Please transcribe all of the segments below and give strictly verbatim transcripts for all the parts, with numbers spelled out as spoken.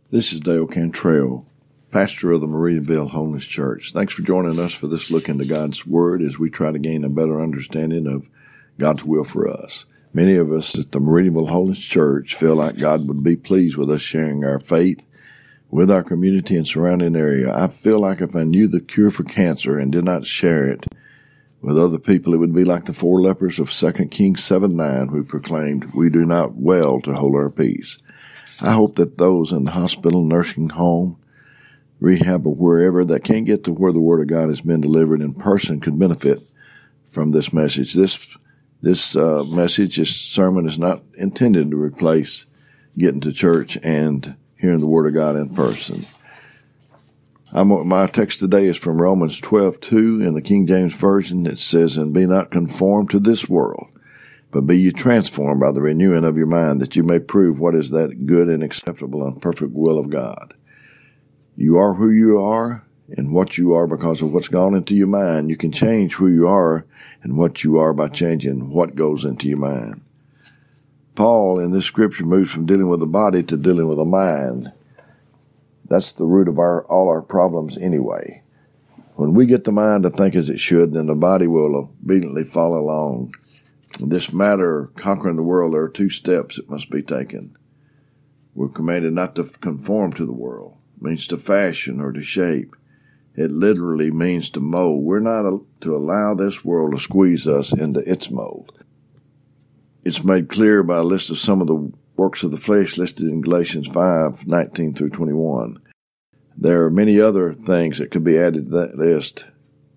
This is Dale Cantrell, pastor of the Meridianville Holiness Church. Thanks for joining us for this look into God's Word as we try to gain a better understanding of God's will for us. Many of us at the Meridianville Holiness Church feel like God would be pleased with us sharing our faith with our community and surrounding area. I feel like if I knew the cure for cancer and did not share it with other people, it would be like the four lepers of Second Kings seven nine who proclaimed, "We do not well to hold our peace." I hope that those in the hospital, nursing home, rehab, or wherever that can't get to where the Word of God has been delivered in person could benefit from this message. This this uh, message, this sermon is not intended to replace getting to church and hearing the Word of God in person. I'm, my text today is from Romans twelve two in the King James Version. It says, "And be not conformed to this world, but be ye transformed by the renewing of your mind, that you may prove what is that good and acceptable and perfect will of God." You are who you are and what you are because of what's gone into your mind. You can change who you are and what you are by changing what goes into your mind. Paul, in this scripture, moves from dealing with the body to dealing with the mind. That's the root of our all our problems anyway. When we get the mind to think as it should, then the body will obediently follow along. This matter, conquering the world, there are two steps that must be taken. We're commanded not to conform to the world. It means to fashion or to shape. It literally means to mold. We're not to allow this world to squeeze us into its mold. It's made clear by a list of some of the works of the flesh listed in Galatians five nineteen through twenty-one. There are many other things that could be added to that list,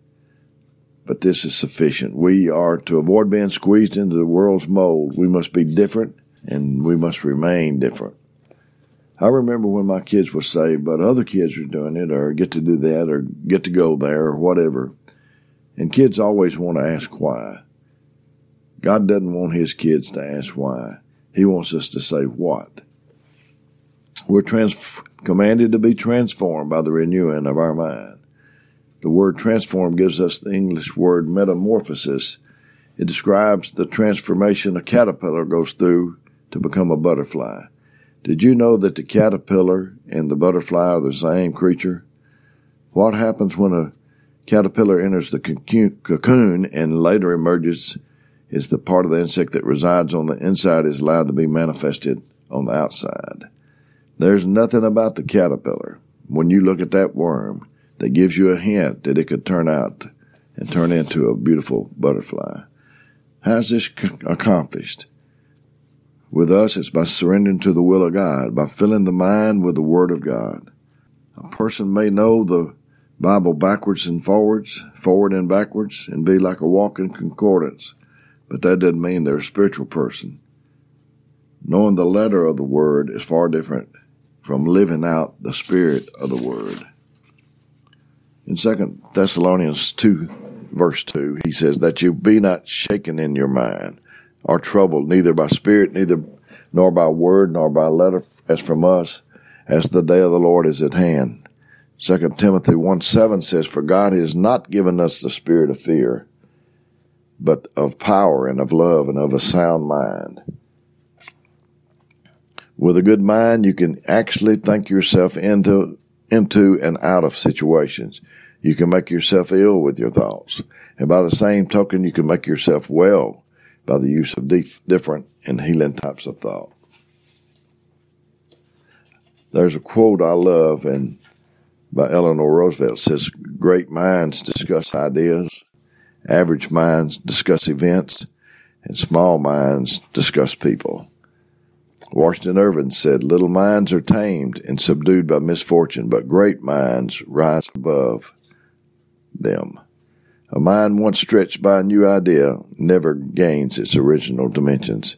but this is sufficient. We are to avoid being squeezed into the world's mold. We must be different, and we must remain different. I remember when my kids were saved, but other kids were doing it, or get to do that, or get to go there, or whatever. And kids always want to ask why. God doesn't want his kids to ask why. He wants us to say what. We're trans- commanded to be transformed by the renewing of our mind. The word transform gives us the English word metamorphosis. It describes the transformation a caterpillar goes through to become a butterfly. Did you know that the caterpillar and the butterfly are the same creature? What happens when a caterpillar enters the cocoon and later emerges is the part of the insect that resides on the inside is allowed to be manifested on the outside. There's nothing about the caterpillar, when you look at that worm, that gives you a hint that it could turn out and turn into a beautiful butterfly. How's this accomplished? With us, it's by surrendering to the will of God, by filling the mind with the Word of God. A person may know the Bible backwards and forwards, forward and backwards, and be like a walking concordance, but that doesn't mean they're a spiritual person. Knowing the letter of the Word is far different from living out the spirit of the Word. In Second Thessalonians two, verse two, he says, "That you be not shaken in your mind, or troubled, neither by spirit, neither nor by word, nor by letter as from us, as the day of the Lord is at hand." Second Timothy one seven says, "For God has not given us the spirit of fear, but of power and of love and of a sound mind." With a good mind, you can actually think yourself into, into and out of situations. You can make yourself ill with your thoughts. And by the same token, you can make yourself well by the use of dif- different and healing types of thought. There's a quote I love and by Eleanor Roosevelt. It says, "Great minds discuss ideas, average minds discuss events, and small minds discuss people." Washington Irving said, "Little minds are tamed and subdued by misfortune, but great minds rise above them." A mind once stretched by a new idea never gains its original dimensions.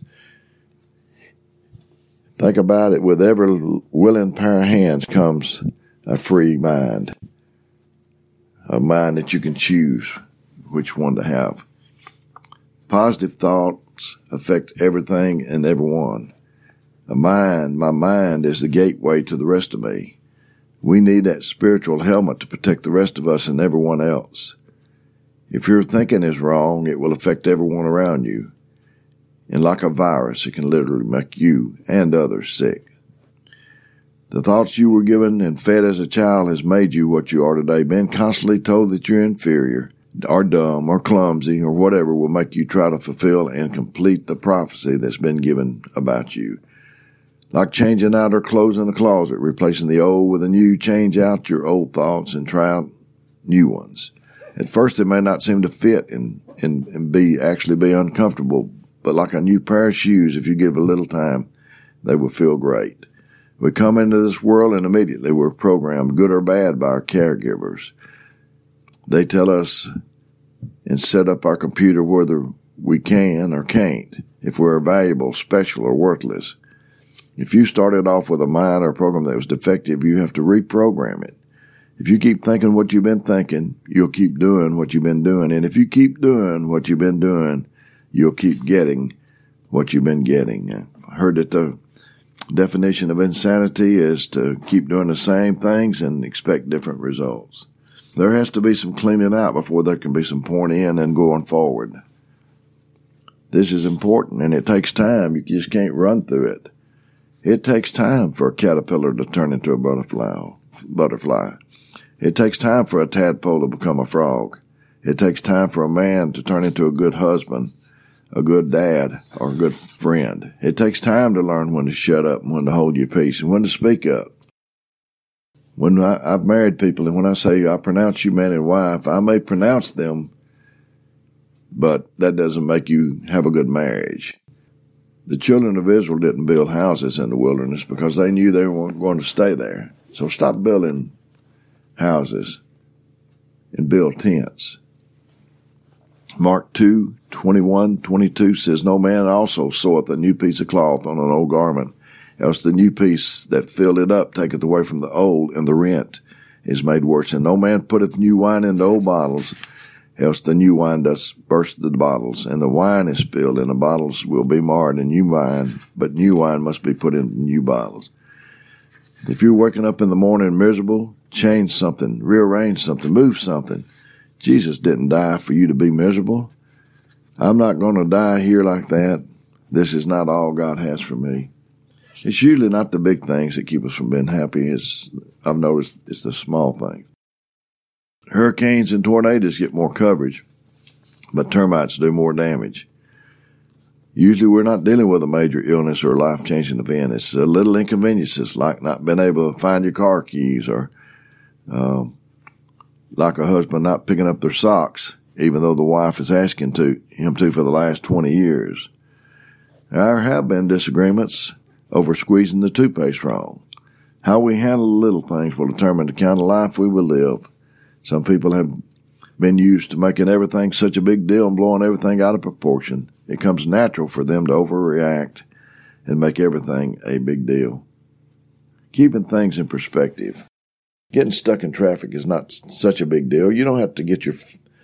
Think about it. With every willing pair of hands comes a free mind, a mind that you can choose which one to have. Positive thoughts affect everything and everyone. A mind, my mind is the gateway to the rest of me. We need that spiritual helmet to protect the rest of us and everyone else. If your thinking is wrong, it will affect everyone around you. And like a virus, it can literally make you and others sick. The thoughts you were given and fed as a child has made you what you are today. Being constantly told that you're inferior, or dumb, or clumsy, or whatever will make you try to fulfill and complete the prophecy that's been given about you. Like changing out our clothes in the closet, replacing the old with the new, change out your old thoughts and try out new ones. At first it may not seem to fit and, and, and be actually be uncomfortable, but like a new pair of shoes, if you give a little time, they will feel great. We come into this world and immediately we're programmed, good or bad, by our caregivers. They tell us and set up our computer whether we can or can't, if we're valuable, special, or worthless. If you started off with a mind or a program that was defective, you have to reprogram it. If you keep thinking what you've been thinking, you'll keep doing what you've been doing. And if you keep doing what you've been doing, you'll keep getting what you've been getting. I heard that the definition of insanity is to keep doing the same things and expect different results. There has to be some cleaning out before there can be some pouring in and going forward. This is important, and it takes time. You just can't run through it. It takes time for a caterpillar to turn into a butterfly. Butterfly. It takes time for a tadpole to become a frog. It takes time for a man to turn into a good husband, a good dad, or a good friend. It takes time to learn when to shut up and when to hold your peace and when to speak up. When I, I've married people, and when I say I pronounce you man and wife, I may pronounce them, but that doesn't make you have a good marriage. The children of Israel didn't build houses in the wilderness because they knew they weren't going to stay there. So stop building houses and build tents. Mark two, twenty-one, twenty-two says, No man also seweth a new piece of cloth on an old garment, else the new piece that filled it up taketh away from the old, and the rent is made worse. And no man putteth new wine into old bottles, else the new wine does burst the bottles, and the wine is spilled, and the bottles will be marred in new wine, but new wine must be put in new bottles. If you're waking up in the morning miserable, change something, rearrange something, move something. Jesus didn't die for you to be miserable. I'm not going to die here like that. This is not all God has for me. It's usually not the big things that keep us from being happy. It's, I've noticed it's the small things. Hurricanes and tornadoes get more coverage, but termites do more damage. Usually we're not dealing with a major illness or a life-changing event. It's a little inconveniences like not being able to find your car keys, or um, like a husband not picking up their socks, even though the wife is asking to him to for the last twenty years. There have been disagreements over squeezing the toothpaste wrong. How we handle the little things will determine the kind of life we will live. Some people have been used to making everything such a big deal and blowing everything out of proportion. It comes natural for them to overreact and make everything a big deal. Keeping things in perspective. Getting stuck in traffic is not such a big deal. You don't have to get your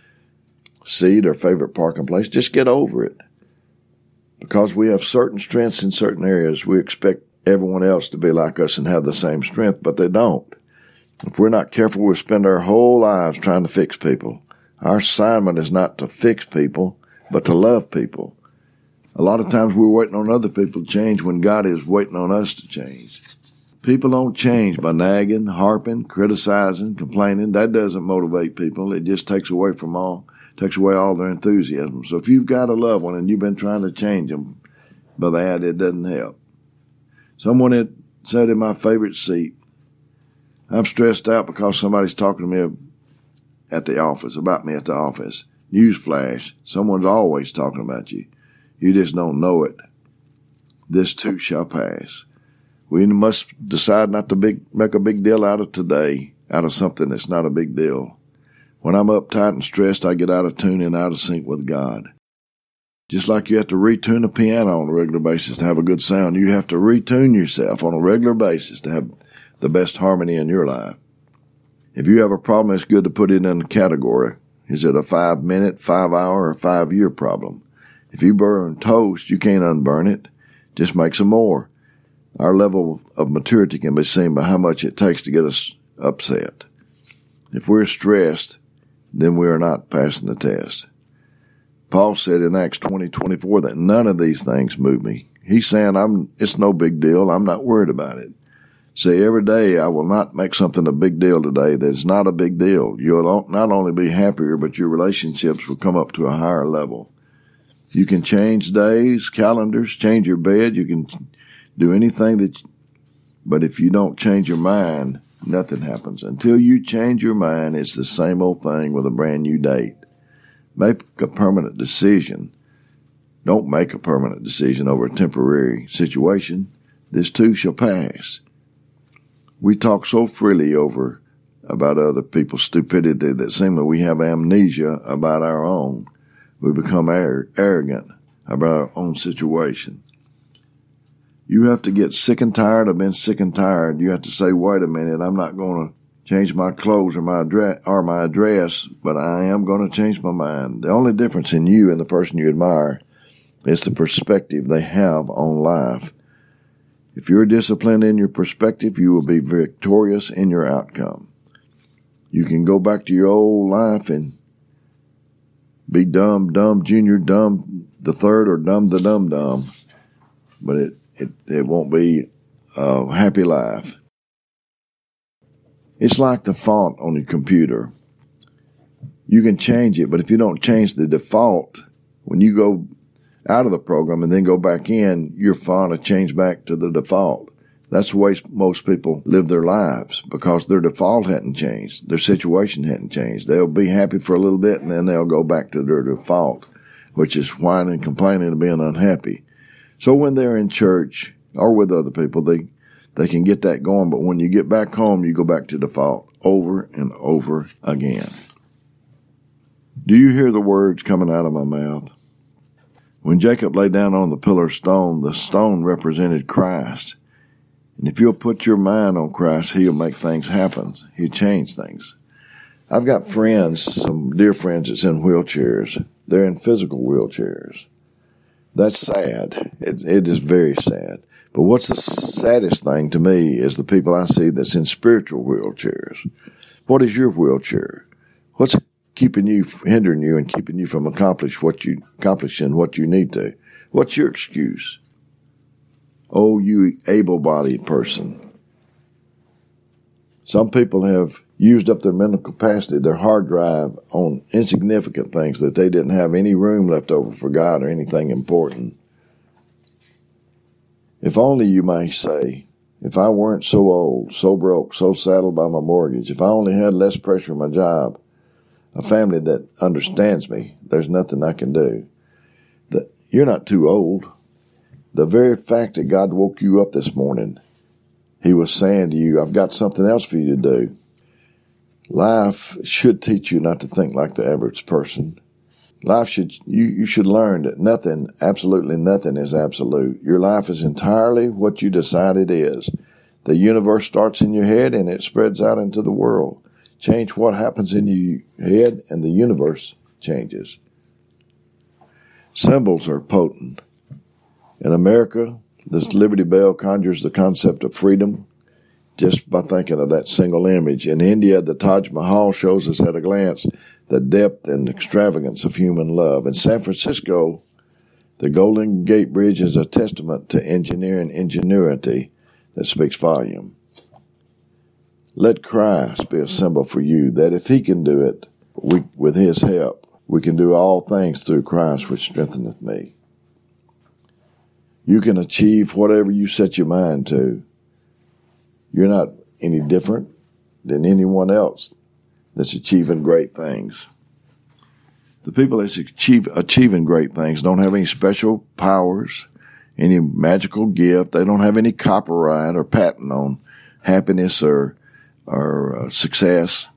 seat or favorite parking place. Just get over it. Because we have certain strengths in certain areas, we expect everyone else to be like us and have the same strength, but they don't. If we're not careful, we'll spend our whole lives trying to fix people. Our assignment is not to fix people, but to love people. A lot of times we're waiting on other people to change when God is waiting on us to change. People don't change by nagging, harping, criticizing, complaining. That doesn't motivate people. It just takes away from all, takes away all their enthusiasm. So if you've got a loved one and you've been trying to change them by that, it doesn't help. Someone had said in my favorite seat, I'm stressed out because somebody's talking to me at the office, about me at the office. Newsflash, someone's always talking about you. You just don't know it. This too shall pass. We must decide not to big, make a big deal out of today, out of something that's not a big deal. When I'm uptight and stressed, I get out of tune and out of sync with God. Just like you have to retune a piano on a regular basis to have a good sound, you have to retune yourself on a regular basis to have the best harmony in your life. If you have a problem, it's good to put it in a category. Is it a five-minute, five-hour, or five-year problem? If you burn toast, you can't unburn it. Just make some more. Our level of maturity can be seen by how much it takes to get us upset. If we're stressed, then we are not passing the test. Paul said in Acts twenty twenty-four that none of these things move me. He's saying I'm. it's no big deal. I'm not worried about it. Say every day, I will not make something a big deal today that's not a big deal. You'll not only be happier, but your relationships will come up to a higher level. You can change days, calendars, change your bed. You can do anything that, but if you don't change your mind, nothing happens. Until you change your mind, it's the same old thing with a brand new date. Make a permanent decision. Don't make a permanent decision over a temporary situation. This too shall pass. We talk so freely over about other people's stupidity that seemingly we have amnesia about our own. We become arrogant about our own situation. You have to get sick and tired of being sick and tired. You have to say, wait a minute, I'm not going to change my clothes or my address, or my address, but I am going to change my mind. The only difference in you and the person you admire is the perspective they have on life. If you're disciplined in your perspective, you will be victorious in your outcome. You can go back to your old life and be dumb, dumb, junior, dumb, the third, or dumb, the dumb, dumb. But it, it, it won't be a happy life. It's like the font on your computer. You can change it, but if you don't change the default, when you go out of the program and then go back in, your font will change back to the default. That's the way most people live their lives, because their default hadn't changed. Their situation hadn't changed. They'll be happy for a little bit and then they'll go back to their default, which is whining and complaining and being unhappy. So when they're in church or with other people, they, they can get that going. But when you get back home, you go back to default over and over again. Do you hear the words coming out of my mouth? When Jacob lay down on the pillar of stone, the stone represented Christ. And if you'll put your mind on Christ, he'll make things happen. He'll change things. I've got friends, some dear friends that's in wheelchairs. They're in physical wheelchairs. That's sad. It, it is very sad. But what's the saddest thing to me is the people I see that's in spiritual wheelchairs. What is your wheelchair? What's keeping you, hindering you and keeping you from accomplish what you, accomplishing what you need to? What's your excuse? Oh, you able-bodied person. Some people have used up their mental capacity, their hard drive, on insignificant things that they didn't have any room left over for God or anything important. If only you might say, if I weren't so old, so broke, so saddled by my mortgage, if I only had less pressure in my job, a family that understands me, there's nothing I can do. That you're not too old. The very fact that God woke you up this morning, he was saying to you, I've got something else for you to do. Life should teach you not to think like the average person. Life should, you, you should learn that nothing, absolutely nothing is absolute. Your life is entirely what you decide it is. The universe starts in your head and it spreads out into the world. Change what happens in your head and the universe changes. Symbols are potent. In America, this Liberty Bell conjures the concept of freedom just by thinking of that single image. In India, the Taj Mahal shows us at a glance the depth and extravagance of human love. In San Francisco, the Golden Gate Bridge is a testament to engineering ingenuity that speaks volume. Let Christ be a symbol for you, that if he can do it, we, with his help, we can do all things through Christ which strengtheneth me. You can achieve whatever you set your mind to. You're not any different than anyone else that's achieving great things. The people that's achieve, achieving great things don't have any special powers, any magical gift. They don't have any copyright or patent on happiness or or uh, success.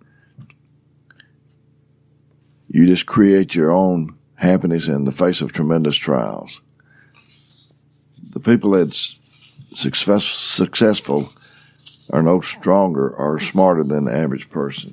You just create your own happiness in the face of tremendous trials. The people that's success, successful are no stronger or smarter than the average person.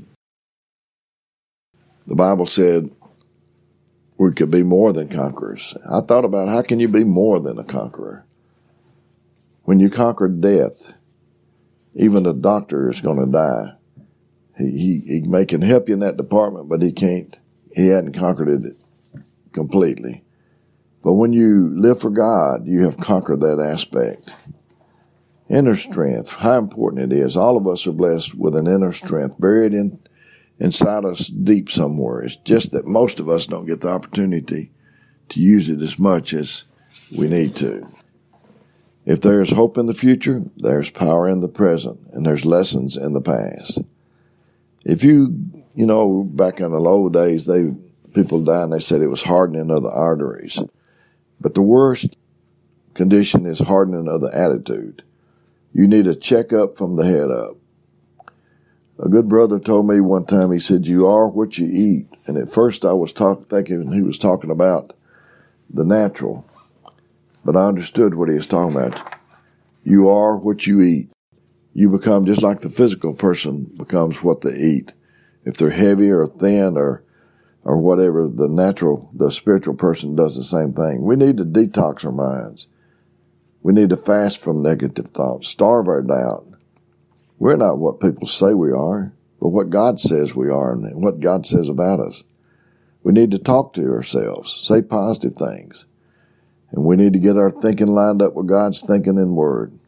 The Bible said we could be more than conquerors. I thought about how can you be more than a conqueror? When you conquer death, even the doctor is going to die. He, he, he may can help you in that department, but he can't. He hadn't conquered it completely. But when you live for God, you have conquered that aspect. Inner strength, how important it is. All of us are blessed with an inner strength buried in inside us deep somewhere. It's just that most of us don't get the opportunity to use it as much as we need to. If there's hope in the future, there's power in the present, and there's lessons in the past. If you, you know, back in the old days, they people died and they said it was hardening of the arteries. But the worst condition is hardening of the attitude. You need a checkup from the head up. A good brother told me one time, he said, you are what you eat. And at first I was talk, thinking he was talking about the natural. But I understood what he was talking about. You are what you eat. You become just like the physical person becomes what they eat. If they're heavy or thin or or whatever, the natural, the spiritual person does the same thing. We need to detox our minds. We need to fast from negative thoughts, starve our doubt. We're not what people say we are, but what God says we are and what God says about us. We need to talk to ourselves, say positive things. And we need to get our thinking lined up with God's thinking and word.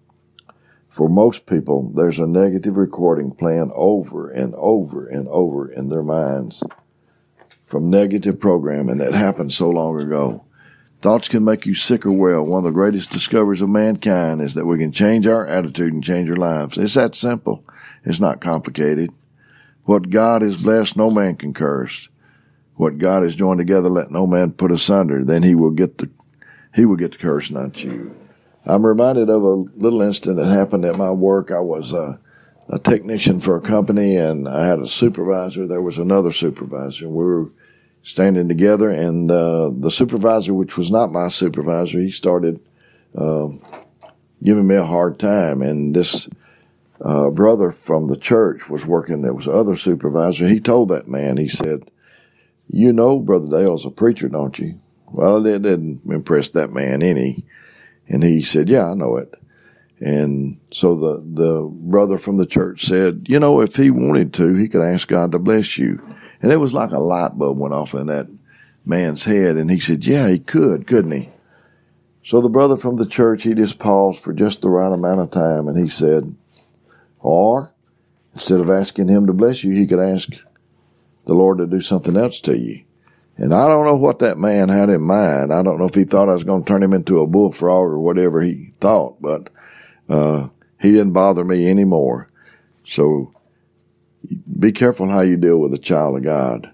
For most people, there's a negative recording playing over and over and over in their minds from negative programming that happened so long ago. Thoughts can make you sick or well. One of the greatest discoveries of mankind is that we can change our attitude and change our lives. It's that simple. It's not complicated. What God has blessed, no man can curse. What God has joined together, let no man put asunder. Then he will get the, he will get the curse, not you. I'm reminded of a little incident that happened at my work. I was uh, a technician for a company, and I had a supervisor. There was another supervisor. We were standing together, and uh, the supervisor, which was not my supervisor, he started uh, giving me a hard time. And this uh, brother from the church was working. There was another supervisor. He told that man, he said, you know Brother Dale's a preacher, don't you? Well, it didn't impress that man any. And he said, yeah, I know it. And so the, the brother from the church said, you know, if he wanted to, he could ask God to bless you. And it was like a light bulb went off in that man's head. And he said, yeah, he could, couldn't he? So the brother from the church, he just paused for just the right amount of time. And he said, or instead of asking him to bless you, he could ask the Lord to do something else to you. And I don't know what that man had in mind. I don't know if he thought I was going to turn him into a bullfrog or whatever he thought, but uh he didn't bother me anymore. So be careful how you deal with a child of God.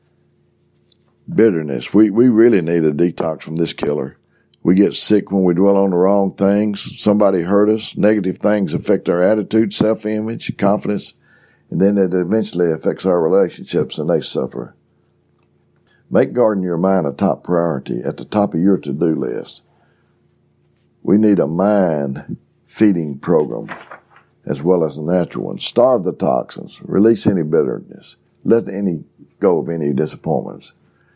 Bitterness. We, we really need a detox from this killer. We get sick when we dwell on the wrong things. Somebody hurt us. Negative things affect our attitude, self-image, confidence, and then it eventually affects our relationships and they suffer. Make guarding your mind a top priority at the top of your to-do list. We need a mind feeding program as well as a natural one. Starve the toxins. Release any bitterness. Let any go of any disappointments.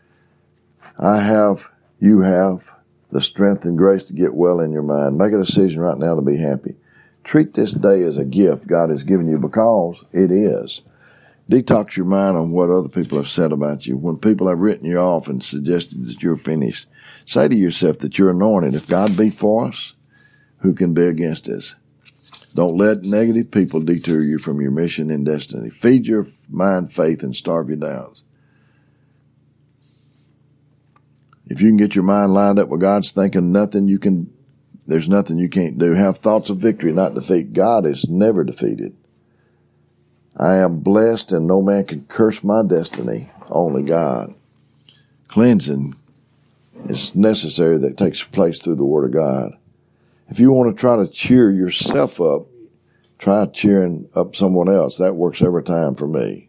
I have, you have the strength and grace to get well in your mind. Make a decision right now to be happy. Treat this day as a gift God has given you because it is. Detox your mind on what other people have said about you. When people have written you off and suggested that you're finished, say to yourself that you're anointed. If God be for us, who can be against us? Don't let negative people detour you from your mission and destiny. Feed your mind faith and starve your doubts. If you can get your mind lined up with God's thinking, nothing you can, there's nothing you can't do. Have thoughts of victory, not defeat. God is never defeated. I am blessed and no man can curse my destiny, only God. Cleansing is necessary that takes place through the Word of God. If you want to try to cheer yourself up, try cheering up someone else. That works every time for me.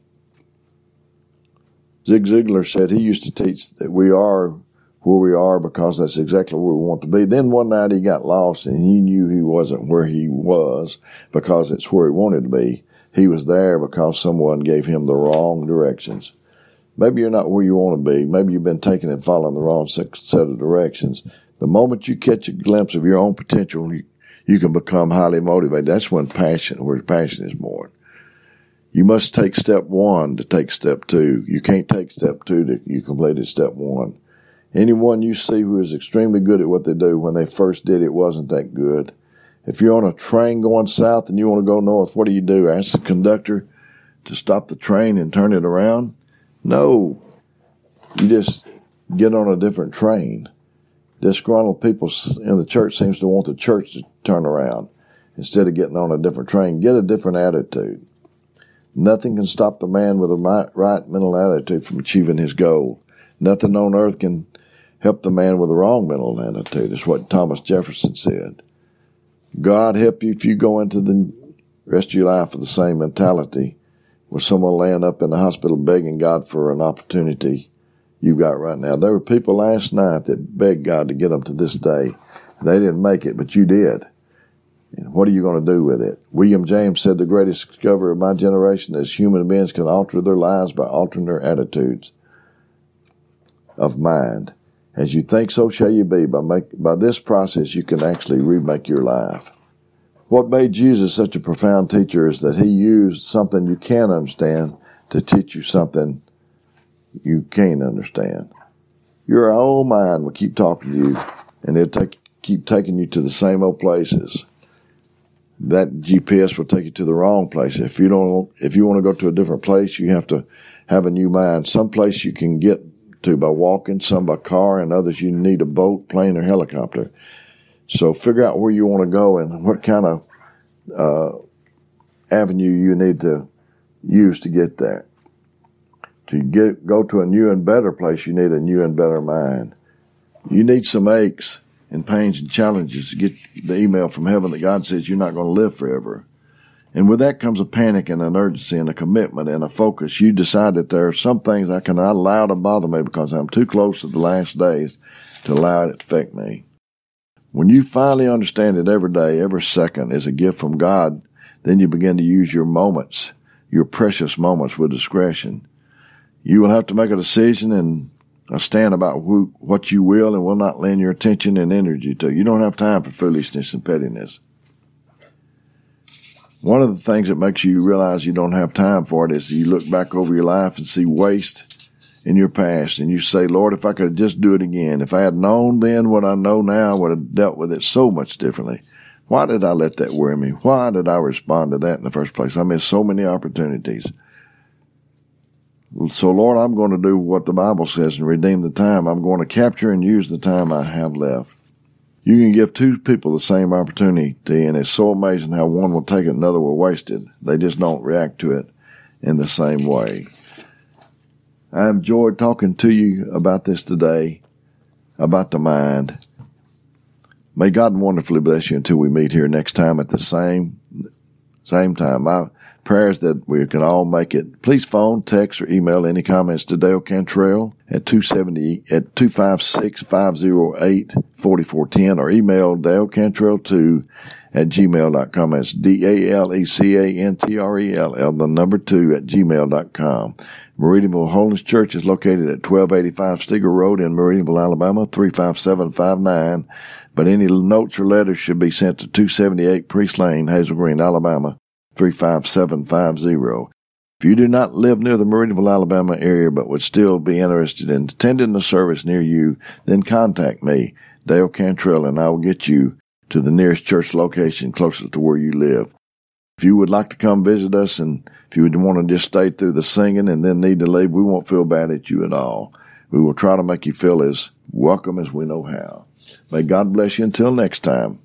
Zig Ziglar said he used to teach that we are where we are because that's exactly where we want to be. Then one night he got lost and he knew he wasn't where he was because it's where he wanted to be. He was there because someone gave him the wrong directions. Maybe you're not where you want to be. Maybe you've been taking and following the wrong set of directions. The moment you catch a glimpse of your own potential, you, you can become highly motivated. That's when passion, where passion is born. You must take step one to take step two. You can't take step two to you completed step one. Anyone you see who is extremely good at what they do, when they first did it wasn't that good. If you're on a train going south and you want to go north, what do you do? Ask the conductor to stop the train and turn it around? No. You just get on a different train. Disgruntled people in the church seems to want the church to turn around instead of getting on a different train. Get a different attitude. Nothing can stop the man with a right mental attitude from achieving his goal. Nothing on earth can help the man with the wrong mental attitude. Is what Thomas Jefferson said. God help you if you go into the rest of your life with the same mentality, with someone laying up in the hospital begging God for an opportunity you've got right now. There were people last night that begged God to get them to this day. They didn't make it, but you did. And what are you going to do with it? William James said the greatest discovery of my generation is human beings can alter their lives by altering their attitudes of mind. As you think, so shall you be. By make, by this process, you can actually remake your life. What made Jesus such a profound teacher is that he used something you can't understand to teach you something you can't understand. Your old mind will keep talking to you, and it'll take, keep taking you to the same old places. That G P S will take you to the wrong place. If you don't, if you want to go to a different place, you have to have a new mind. Some place you can get to by walking, some by car, and others you need a boat, plane, or helicopter. So figure out where you want to go and what kind of uh, avenue you need to use to get there. To get go to a new and better place, you need a new and better mind. You need some aches and pains and challenges to get the email from heaven that God says you're not going to live forever. And with that comes a panic and an urgency and a commitment and a focus. You decide that there are some things I cannot allow to bother me because I'm too close to the last days to allow it to affect me. When you finally understand that every day, every second is a gift from God, then you begin to use your moments, your precious moments with discretion. You will have to make a decision and a stand about who, what you will and will not lend your attention and energy to. You don't have time for foolishness and pettiness. One of the things that makes you realize you don't have time for it is you look back over your life and see waste in your past, and you say, Lord, if I could just do it again. If I had known then what I know now, I would have dealt with it so much differently. Why did I let that worry me? Why did I respond to that in the first place? I missed so many opportunities. So, Lord, I'm going to do what the Bible says and redeem the time. I'm going to capture and use the time I have left. You can give two people the same opportunity, and it's so amazing how one will take it and another will waste it. They just don't react to it in the same way. I enjoyed talking to you about this today, about the mind. May God wonderfully bless you until we meet here next time at the same same time. My prayers that we can all make it. Please phone, text, or email any comments to Dale Cantrell at two seventy at two five six, five oh eight, four four one zero or email Dale Cantrell two at gmail dot com. That's D A L E C A N T R E L L, the number two at gmail dot com. Meridianville Holiness Church is located at twelve eighty-five Steger Road in Meridianville, Alabama, three five seven five nine. But any notes or letters should be sent to two seventy-eight Priest Lane, Hazel Green, Alabama, three five seven five zero. If you do not live near the Meridianville, Alabama area but would still be interested in attending a service near you, then contact me, Dale Cantrell, and I will get you to the nearest church location closest to where you live. If you would like to come visit us, and if you would want to just stay through the singing and then need to leave, we won't feel bad at you at all. We will try to make you feel as welcome as we know how. May God bless you until next time.